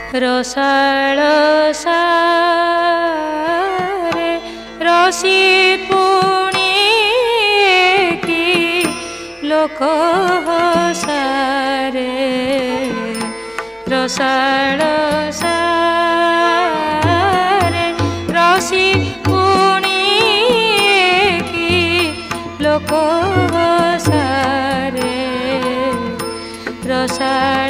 रसाळ सारे रसी पुणी की लोक सारे रसाळ सारे रसी पुणी की लोक सारे रसाळ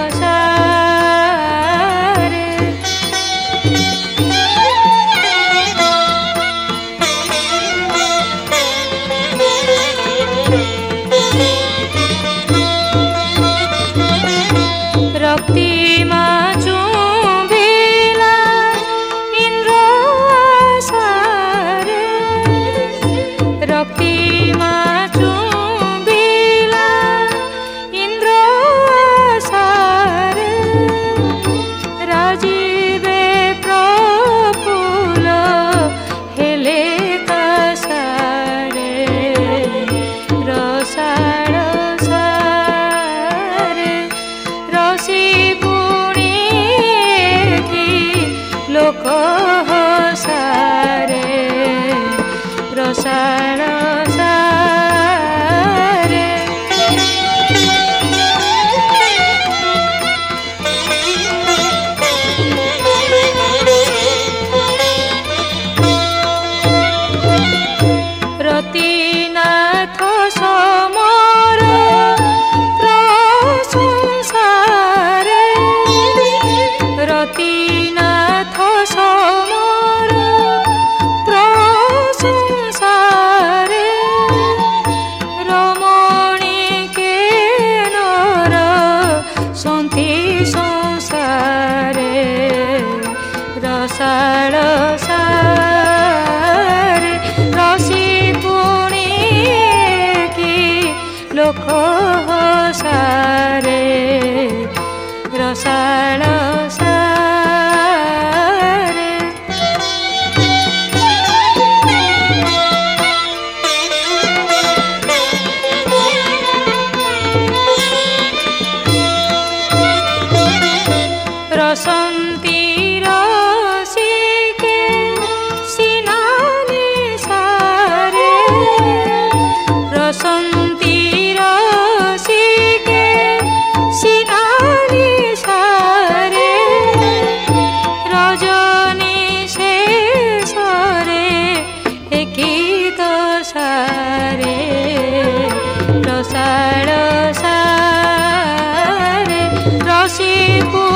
लोक सारे रसाळ सारे रतिनाथ समर प्रशंसारे रतिनाथ समर प्रशंसारे रमणी के नर सन्ति संसारे रसाळ सारे रसी पुणी की लोक सारे रसाळ रसन्ती रसिके सिनानी सारे रसन्ती रसिके सिनानी सारे रजनी शेषरे एकित सारे रसाळ सारे रसी